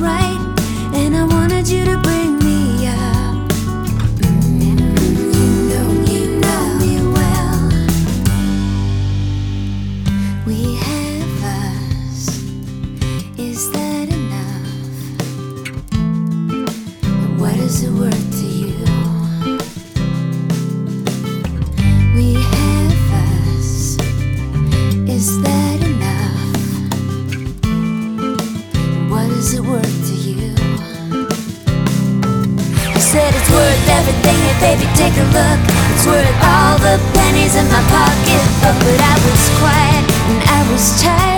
right, and I wanted you to bring me up. You know me well. We have us. Is that enough? What is it worth to you? We have us. Is that enough? What is it worth to you? I said it's worth everything, hey baby, take a look. It's worth all the pennies in my pocketbook. But I was quiet and I was tired.